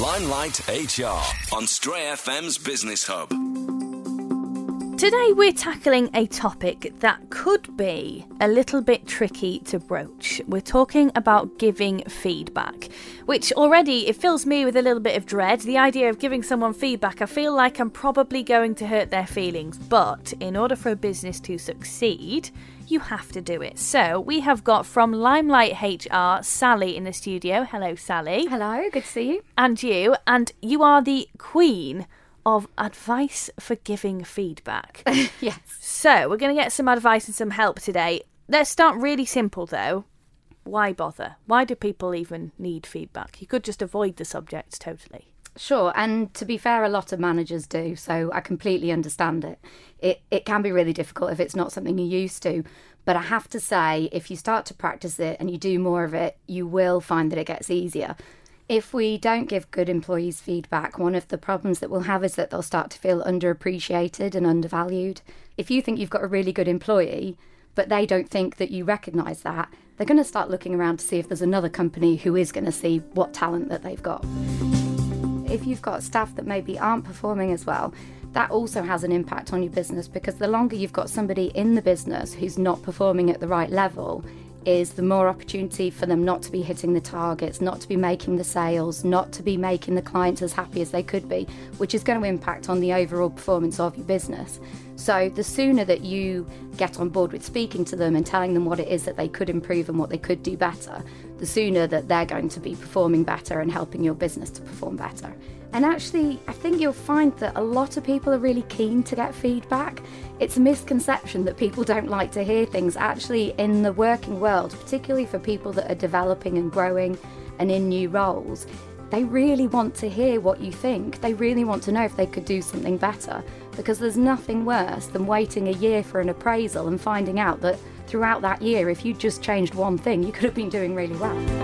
Limelight HR on Stray FM's Business Hub. Today we're tackling a topic that could be a little bit tricky to broach. We're talking about giving feedback, which already it fills me with a little bit of dread. The idea of giving someone feedback, I feel like I'm probably going to hurt their feelings, but in order for a business to succeed, you have to do it. So we have got from Limelight HR, Sally in the studio. Hello, Sally. Hello, good to see you. And you are the queen of advice for giving feedback. Yes. So we're going to get some advice and some help today. Let's start really simple though. Why bother? Why do people even need feedback? You could just avoid the subject totally. Sure, and to be fair, a lot of managers do, so I completely understand it. It can be really difficult if it's not something you're used to, but I have to say, if you start to practice it and you do more of it, you will find that it gets easier. If we don't give good employees feedback, one of the problems that we'll have is that they'll start to feel underappreciated and undervalued. If you think you've got a really good employee, but they don't think that you recognise that, they're going to start looking around to see if there's another company who is going to see what talent that they've got. If you've got staff that maybe aren't performing as well, that also has an impact on your business, because the longer you've got somebody in the business who's not performing at the right level, is the more opportunity for them not to be hitting the targets, not to be making the sales, not to be making the clients as happy as they could be, which is going to impact on the overall performance of your business. So the sooner that you get on board with speaking to them and telling them what it is that they could improve and what they could do better, the sooner that they're going to be performing better and helping your business to perform better. And actually, I think you'll find that a lot of people are really keen to get feedback. It's a misconception that people don't like to hear things. Actually, in the working world, particularly for people that are developing and growing and in new roles, they really want to hear what you think. They really want to know if they could do something better, because there's nothing worse than waiting a year for an appraisal and finding out that throughout that year, if you just changed one thing, you could have been doing really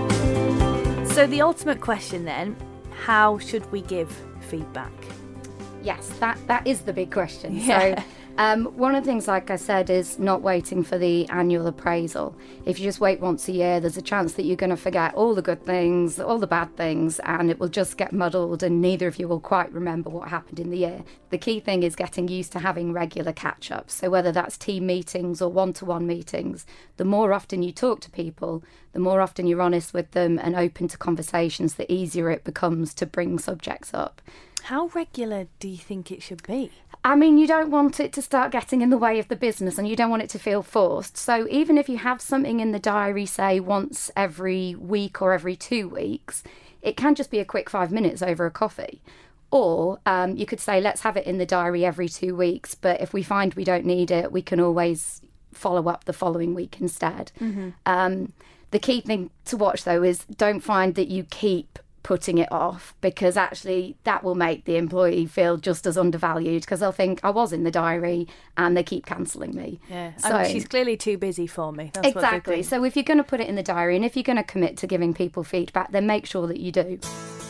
well. So the ultimate question then, how should we give feedback? Yes, that is the big question. Yeah. So one of the things, like I said, is not waiting for the annual appraisal. If you just wait once a year, there's a chance that you're going to forget all the good things, all the bad things, and it will just get muddled and neither of you will quite remember what happened in the year. The key thing is getting used to having regular catch-ups. So whether that's team meetings or one-to-one meetings, the more often you talk to people, the more often you're honest with them and open to conversations, the easier it becomes to bring subjects up. How regular do you think it should be? I mean, you don't want it to start getting in the way of the business and you don't want it to feel forced. So even if you have something in the diary, say once every week or every 2 weeks, it can just be a quick 5 minutes over a coffee. Or you could say, let's have it in the diary every 2 weeks, but if we find we don't need it, we can always follow up the following week instead. Mm-hmm. The key thing to watch, though, is don't find that you keep putting it off, because actually that will make the employee feel just as undervalued, because they'll think I was in the diary and they keep cancelling me. Yeah, so she's clearly too busy for me. That's exactly. So if you're going to put it in the diary and if you're going to commit to giving people feedback, then make sure that you do.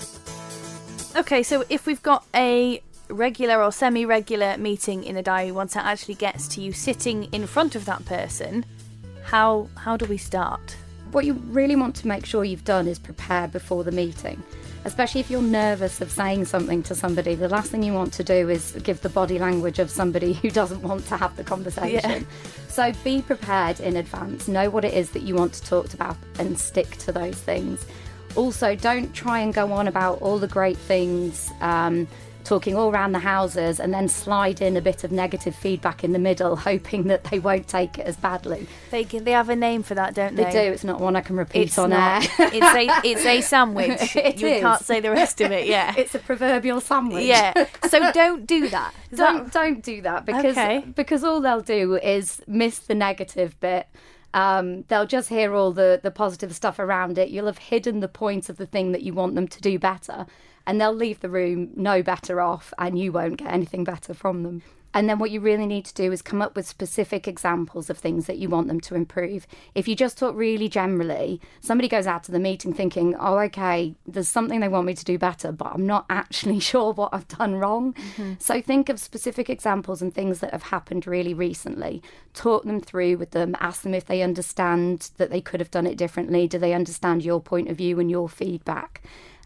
Okay, so if we've got a regular or semi-regular meeting in the diary, once that actually gets to you sitting in front of that person, how do we start? What you really want to make sure you've done is prepare before the meeting. Especially if you're nervous of saying something to somebody, the last thing you want to do is give the body language of somebody who doesn't want to have the conversation. Yeah. So be prepared in advance, know what it is that you want to talk about and stick to those things. Also, don't try and go on about all the great things, talking all around the houses, and then slide in a bit of negative feedback in the middle, hoping that they won't take it as badly. They have a name for that, don't they? They do. It's not one I can repeat it's on not. air. It's a sandwich. You can't say the rest of it. Yeah, it's a proverbial sandwich. Yeah. So don't do that. Don't do that, because all they'll do is miss the negative bit. They'll just hear all the positive stuff around it. You'll have hidden the point of the thing that you want them to do better, and they'll leave the room no better off, and you won't get anything better from them. And then what you really need to do is come up with specific examples of things that you want them to improve. If you just talk really generally, somebody goes out to the meeting thinking, oh, okay, there's something they want me to do better, but I'm not actually sure what I've done wrong. Mm-hmm. So think of specific examples and things that have happened really recently. Talk them through with them. Ask them if they understand that they could have done it differently. Do they understand your point of view and your feedback?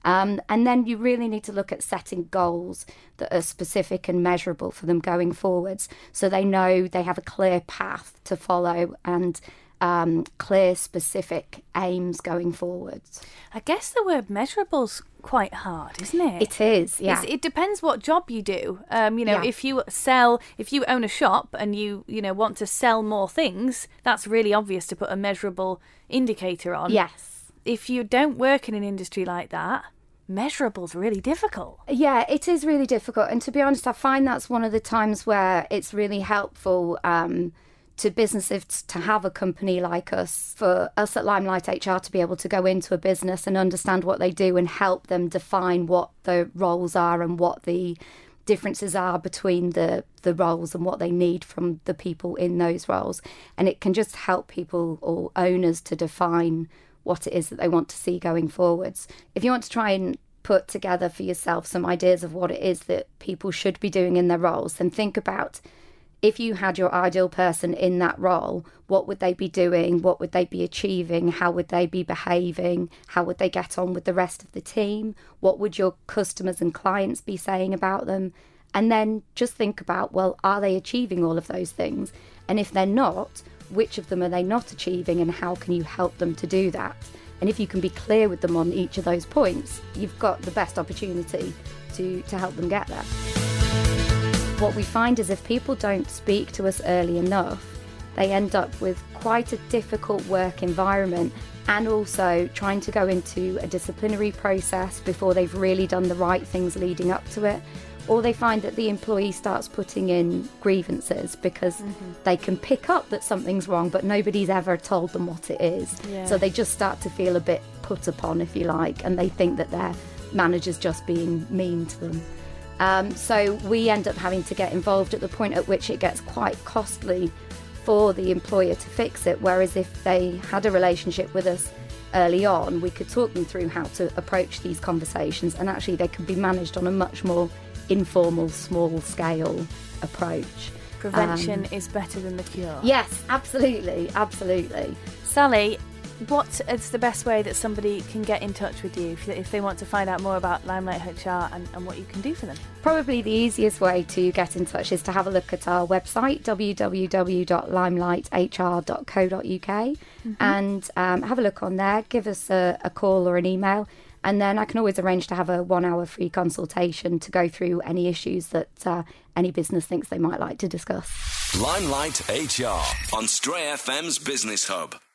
And then you really need to look at setting goals that are specific and measurable for them going forwards, so they know they have a clear path to follow and clear, specific aims going forwards. I guess the word measurable's quite hard, isn't it? It is, yeah. It depends what job you do. If you own a shop and you want to sell more things, that's really obvious to put a measurable indicator on. Yes. If you don't work in an industry like that, measurable's really difficult. Yeah, it is really difficult. And to be honest, I find that's one of the times where it's really helpful to businesses to have a company like us, for us at Limelight HR to be able to go into a business and understand what they do and help them define what the roles are and what the differences are between the roles and what they need from the people in those roles. And it can just help people or owners to define what it is that they want to see going forwards. If you want to try and put together for yourself some ideas of what it is that people should be doing in their roles, then think about, if you had your ideal person in that role, what would they be doing? What would they be achieving? How would they be behaving? How would they get on with the rest of the team? What would your customers and clients be saying about them? And then just think about, well, are they achieving all of those things? And if they're not, which of them are they not achieving, and how can you help them to do that? And if you can be clear with them on each of those points, you've got the best opportunity to help them get there. What we find is if people don't speak to us early enough, they end up with quite a difficult work environment, and also trying to go into a disciplinary process before they've really done the right things leading up to it. Or they find that the employee starts putting in grievances because they can pick up that something's wrong, but nobody's ever told them what it is. Yeah. So they just start to feel a bit put upon, if you like, and they think that their manager's just being mean to them. So we end up having to get involved at the point at which it gets quite costly for the employer to fix it, whereas if they had a relationship with us early on, we could talk them through how to approach these conversations, and actually they could be managed on a much more informal, small-scale approach. Prevention is better than the cure. Yes, absolutely, absolutely. Sally, what is the best way that somebody can get in touch with you if they want to find out more about Limelight HR and what you can do for them? Probably the easiest way to get in touch is to have a look at our website, www.limelight.hr.co.uk, and have a look on there, give us a call or an email, and then I can always arrange to have a 1-hour free consultation to go through any issues that any business thinks they might like to discuss. Limelight HR on Stray FM's Business Hub.